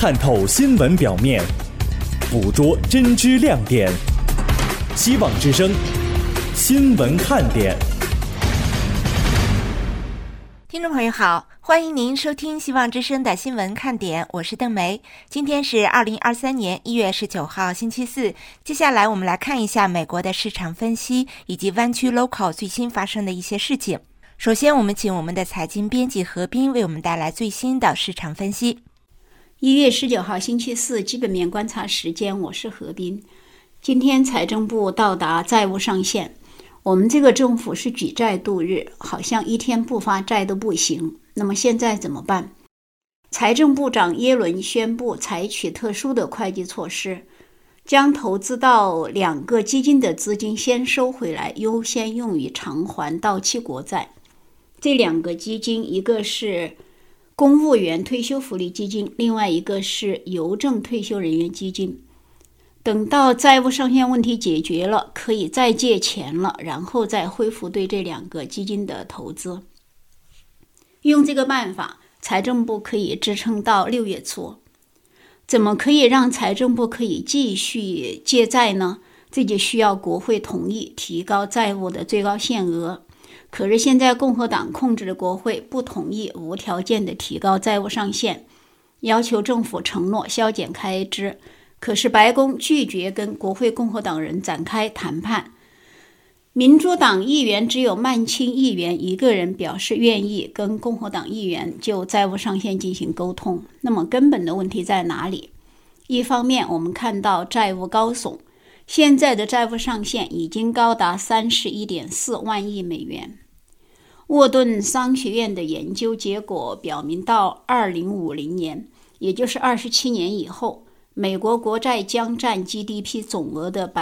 看透新闻表面，捕捉真知亮点。希望之声新闻看点。 听众朋友好，欢迎您收听希望之声的新闻看点，我是邓梅。今天是2023年1月19号星期四。接下来我们来看一下美国的市场分析以及湾区 local 最新发生的一些事情。首先我们请我们的财经编辑何斌为我们带来最新的市场分析。 1月19号星期四基本面观察时间，我是何斌。今天财政部到达债务上限，我们这个政府是举债度日，好像一天不发债都不行。那么现在怎么办？财政部长耶伦宣布采取特殊的会计措施，将投资到2个基金的资金先收回来，优先用于偿还到期国债。这2个基金，一个是公务员退休福利基金，另外一个是邮政退休人员基金。等到债务上限问题解决了，可以再借钱了，然后再恢复对这2个基金的投资。用这个办法，财政部可以支撑到6月初。怎么可以让财政部可以继续借债呢？这就需要国会同意提高债务的最高限额。可是现在共和党控制的国会不同意无条件的提高债务上限，要求政府承诺削减开支。可是白宫拒绝跟国会共和党人展开谈判。民主党议员只有曼钦议员一个人表示愿意跟共和党议员就债务上限进行沟通。那么根本的问题在哪里？一方面我们看到债务高耸，现在的债务上限已经高达 31.4 万亿美元。沃顿商学院的研究结果表明，到2050年，也就是27年以后，美国国债将占 GDP 总额的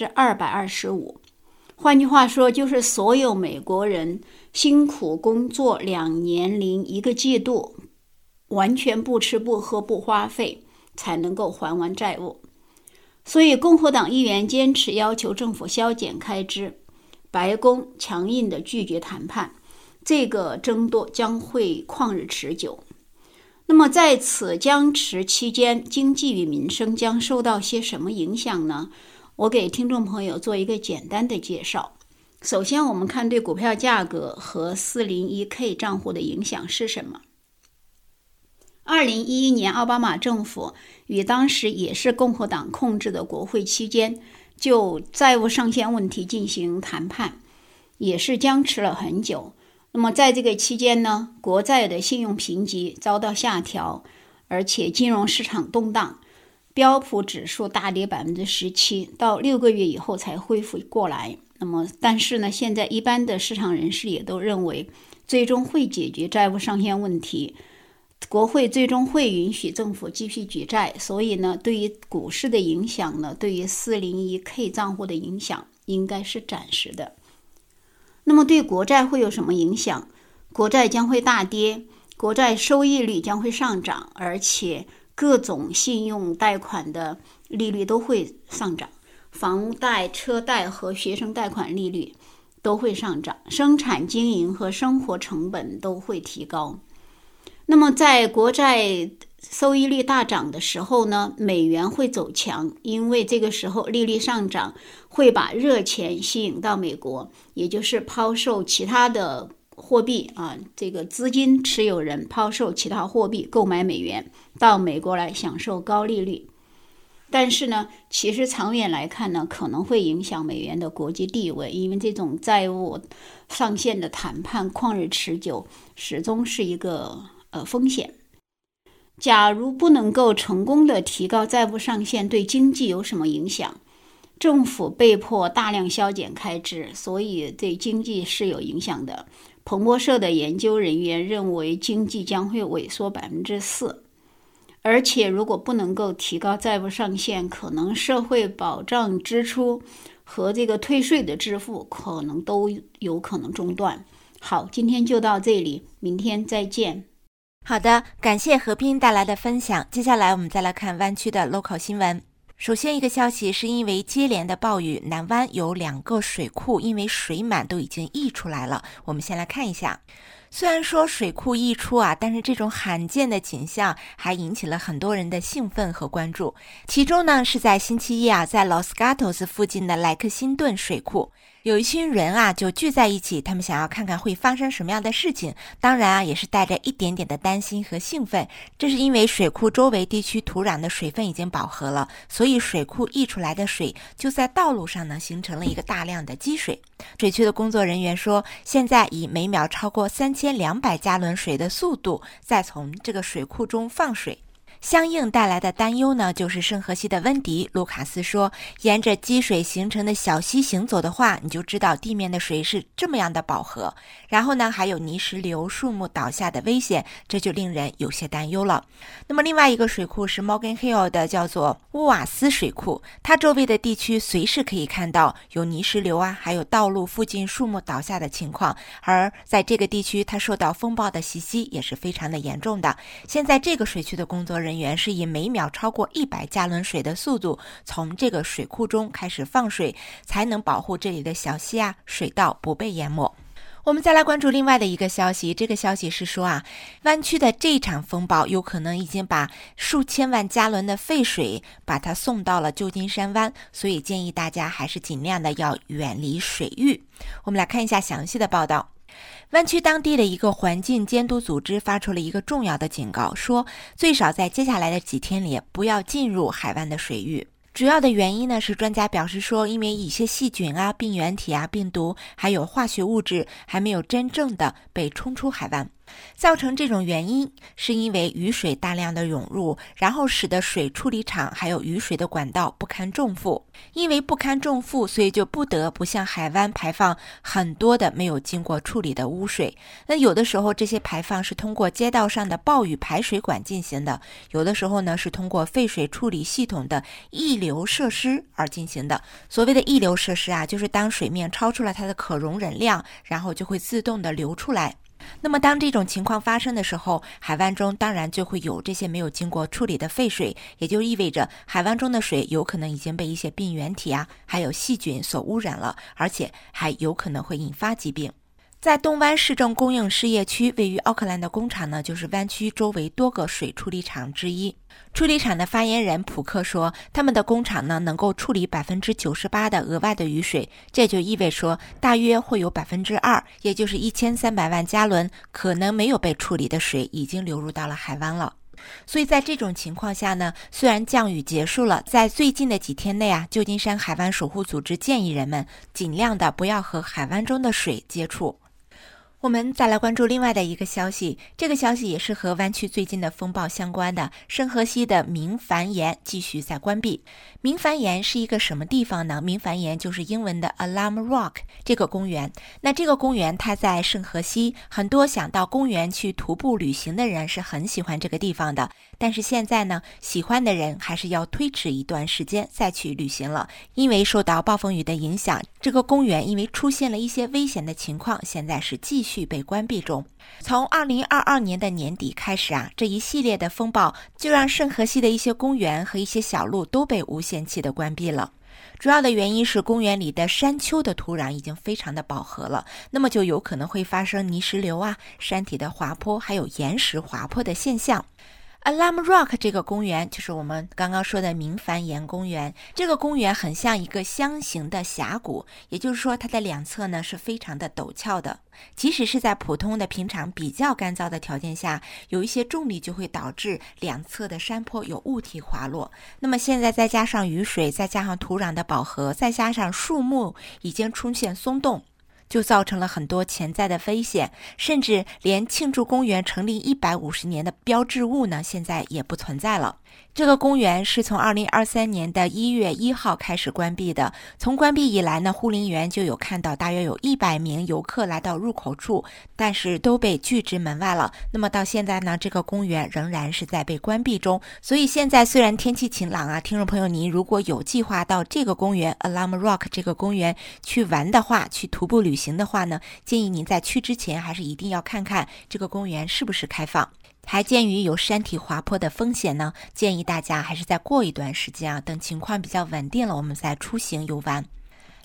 225%。 换句话说，就是所有美国人辛苦工作2年零1个季度，完全不吃不喝不花费，才能够还完债务。所以共和党议员坚持要求政府削减开支，白宫强硬地拒绝谈判，这个争夺将会旷日持久。那么在此僵持期间，经济与民生将受到些什么影响呢？我给听众朋友做一个简单的介绍。首先我们看对股票价格和 401k 账户的影响是什么。2011年奥巴马政府与当时也是共和党控制的国会期间，就债务上限问题进行谈判，也是僵持了很久。那么在这个期间呢，国债的信用评级遭到下调，而且金融市场动荡，标普指数大跌 17%， 到6个月以后才恢复过来。那么但是呢，现在一般的市场人士也都认为最终会解决债务上限问题，国会最终会允许政府继续举债。所以呢，对于股市的影响呢，对于 401k 账户的影响应该是暂时的。那么对国债会有什么影响？国债将会大跌，国债收益率将会上涨，而且各种信用贷款的利率都会上涨，房贷、车贷和学生贷款利率都会上涨，生产经营和生活成本都会提高。那么在国债收益率大涨的时候呢，美元会走强，因为这个时候利率上涨会把热钱吸引到美国，也就是抛售其他的货币这个资金持有人抛售其他货币购买美元到美国来享受高利率。但是呢，其实长远来看呢，可能会影响美元的国际地位，因为这种债务上限的谈判旷日持久，始终是一个风险。假如不能够成功的提高债务上限，对经济有什么影响？政府被迫大量削减开支，所以对经济是有影响的。彭博社的研究人员认为经济将会萎缩 4%， 而且如果不能够提高债务上限，可能社会保障支出和这个退税的支付可能都有可能中断。好，今天就到这里，明天再见。 好的，感谢何斌带来的分享。接下来我们再来看湾区的 local 新闻。首先一个消息是因为接连的暴雨，南湾有2个水库因为水满都已经溢出来了。我们先来看一下。 虽然说水库溢出啊，但是这种罕见的景象还引起了很多人的兴奋和关注。其中呢，是在星期一啊，在 Los Gatos 附近的莱克辛顿水库，有一群人啊就聚在一起，他们想要看看会发生什么样的事情。当然啊，也是带着一点点的担心和兴奋。这是因为水库周围地区土壤的水分已经饱和了，所以水库溢出来的水就在道路上呢形成了一个大量的积水。水区的工作人员说，现在以每秒超过3200加仑水的速度在从这个水库中放水。相应带来的担忧呢，就是圣荷西的温迪·卢卡斯说，沿着积水形成的小溪行走的话，你就知道地面的水是这么样的饱和，然后呢还有泥石流、树木倒下的危险，这就令人有些担忧了。那么另外一个水库是 Morgan Hill 的叫做乌瓦斯水库，它周围的地区随时可以看到有泥石流啊，还有道路附近树木倒下的情况，而在这个地区它受到风暴的袭击也是非常的严重的。现在这个水区的工作人员是以每秒超过100加仑水的速度从这个水库中开始放水，才能保护这里的小溪啊、水道不被淹没。我们再来关注另外的一个消息，这个消息是说啊，湾区的这场风暴有可能已经把数千万加仑的废水把它送到了旧金山湾，所以建议大家还是尽量的要远离水域。我们来看一下详细的报道。湾区当地的一个环境监督组织发出了一个重要的警告，说最少在接下来的几天里不要进入海湾的水域。主要的原因呢，是专家表示说，因为一些细菌啊、病原体啊、病毒还有化学物质还没有真正的被冲出海湾。造成这种原因是因为雨水大量的涌入，然后使得水处理厂还有雨水的管道不堪重负。因为不堪重负，所以就不得不向海湾排放很多的没有经过处理的污水。那有的时候这些排放是通过街道上的暴雨排水管进行的，有的时候呢是通过废水处理系统的溢流设施而进行的。所谓的溢流设施啊，就是当水面超出了它的可容忍量，然后就会自动的流出来。那么当这种情况发生的时候，海湾中当然就会有这些没有经过处理的废水，也就意味着海湾中的水有可能已经被一些病原体啊，还有细菌所污染了，而且还有可能会引发疾病。在东湾市政供应事业区位于奥克兰的工厂呢，就是湾区周围多个水处理厂之一。处理厂的发言人普克说，他们的工厂呢能够处理 98% 的额外的雨水，这就意味说大约会有 2%， 也就是1300万加仑可能没有被处理的水已经流入到了海湾了。所以在这种情况下呢，虽然降雨结束了，在最近的几天内啊，旧金山海湾守护组织建议人们尽量的不要和海湾中的水接触。我们再来关注另外的一个消息，这个消息也是和湾区最近的风暴相关的。圣荷西的明矾岩继续在关闭。明矾岩是一个什么地方呢？明矾岩就是英文的 Alarm Rock 这个公园。那这个公园它在圣荷西，很多想到公园去徒步旅行的人是很喜欢这个地方的。但是现在呢，喜欢的人还是要推迟一段时间再去旅行了，因为受到暴风雨的影响，这个公园因为出现了一些危险的情况，现在是继续被关闭中。从2022年的年底开始啊，这一系列的风暴就让圣荷西的一些公园和一些小路都被无限期的关闭了。主要的原因是公园里的山丘的土壤已经非常的饱和了，那么就有可能会发生泥石流啊、山体的滑坡还有岩石滑坡的现象。Alarm Rock 这个公园就是我们刚刚说的明矾岩公园，这个公园很像一个箱形的峡谷，也就是说它的两侧呢是非常的陡峭的。即使是在普通的平常比较干燥的条件下，有一些重力就会导致两侧的山坡有物体滑落。那么现在再加上雨水，再加上土壤的饱和，再加上树木已经出现松动，就造成了很多潜在的危险，甚至连庆祝公园成立150年的标志物呢，现在也不存在了。这个公园是从2023年的1月1号开始关闭的。从关闭以来呢，护林员就有看到大约有100名游客来到入口处，但是都被拒之门外了。那么到现在呢，这个公园仍然是在被关闭中。所以现在虽然天气晴朗啊，听众朋友您如果有计划到这个公园 Alarm Rock 这个公园去玩的话，去徒步旅行的话呢，建议您在去之前还是一定要看看这个公园是不是开放。还鉴于有山体滑坡的风险呢，建议大家还是再过一段时间啊，等情况比较稳定了，我们再出行游玩。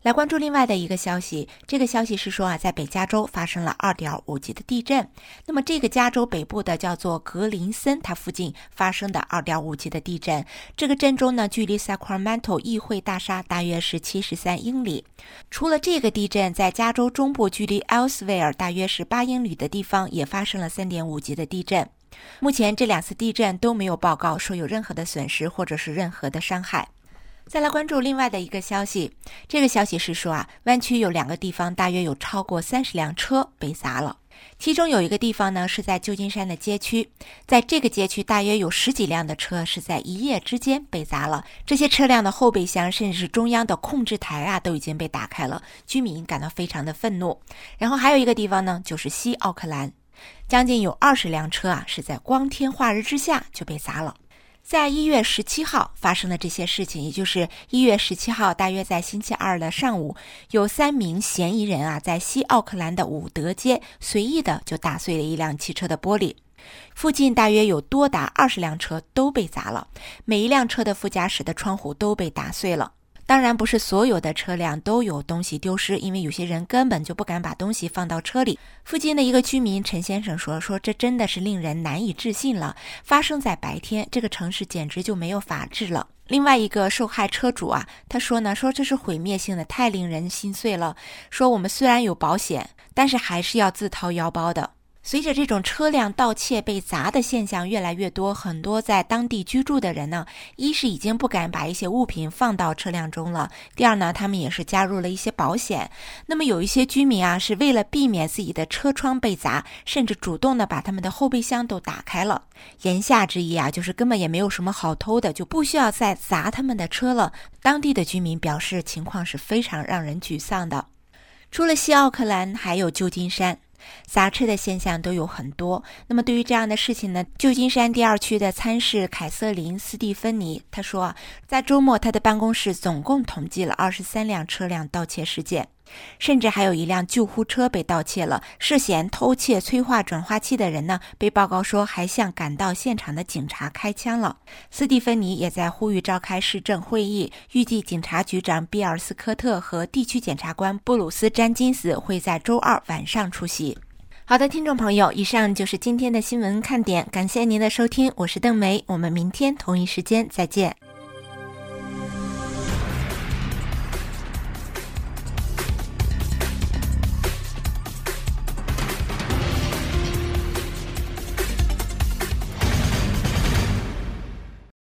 来关注另外的一个消息，这个消息是说在北加州发生了 2.5 级的地震。那么这个加州北部的叫做格林森，它附近发生的 2.5 级的地震。这个震中呢，距离 Sacramento 议会大厦大约是73英里。除了这个地震，在加州中部距离 Elsewhere 大约是8英里的地方也发生了 3.5 级的地震。目前这2次地震都没有报告说有任何的损失或者是任何的伤害。再来关注另外的一个消息，这个消息是说湾区有2个地方大约有超过30辆车被砸了。其中有一个地方呢是在旧金山的街区，在这个街区大约有10几辆的车是在一夜之间被砸了，这些车辆的后备箱甚至是中央的控制台都已经被打开了，居民感到非常的愤怒。然后还有一个地方呢就是西奥克兰，将近有20辆车是在光天化日之下就被砸了。在1月17号发生的这些事情，也就是1月17号大约在星期二的上午，有3名嫌疑人在西奥克兰的伍德街随意的就打碎了一辆汽车的玻璃。附近大约有多达20辆车都被砸了，每一辆车的副驾驶的窗户都被打碎了。当然不是所有的车辆都有东西丢失，因为有些人根本就不敢把东西放到车里。附近的一个居民陈先生说这真的是令人难以置信了，发生在白天，这个城市简直就没有法治了。另外一个受害车主他说这是毁灭性的，太令人心碎了，说我们虽然有保险，但是还是要自掏腰包的。随着这种车辆盗窃被砸的现象越来越多，很多在当地居住的人呢，一是已经不敢把一些物品放到车辆中了，第二呢，他们也是加入了一些保险。那么有一些居民是为了避免自己的车窗被砸，甚至主动的把他们的后备箱都打开了。言下之意就是根本也没有什么好偷的，就不需要再砸他们的车了。当地的居民表示情况是非常让人沮丧的。除了西奥克兰，还有旧金山，砸车的现象都有很多。那么对于这样的事情呢，旧金山第2区的参事凯瑟琳·斯蒂芬妮他说在周末他的办公室总共统计了23辆车辆盗窃事件，甚至还有一辆救护车被盗窃了，涉嫌偷窃催化转化器的人呢，被报告说还向赶到现场的警察开枪了。斯蒂芬妮也在呼吁召开市政会议，预计警察局长比尔斯科特和地区检察官布鲁斯詹金斯会在周2晚上出席。好的，听众朋友，以上就是今天的新闻看点，感谢您的收听，我是邓梅，我们明天同一时间再见。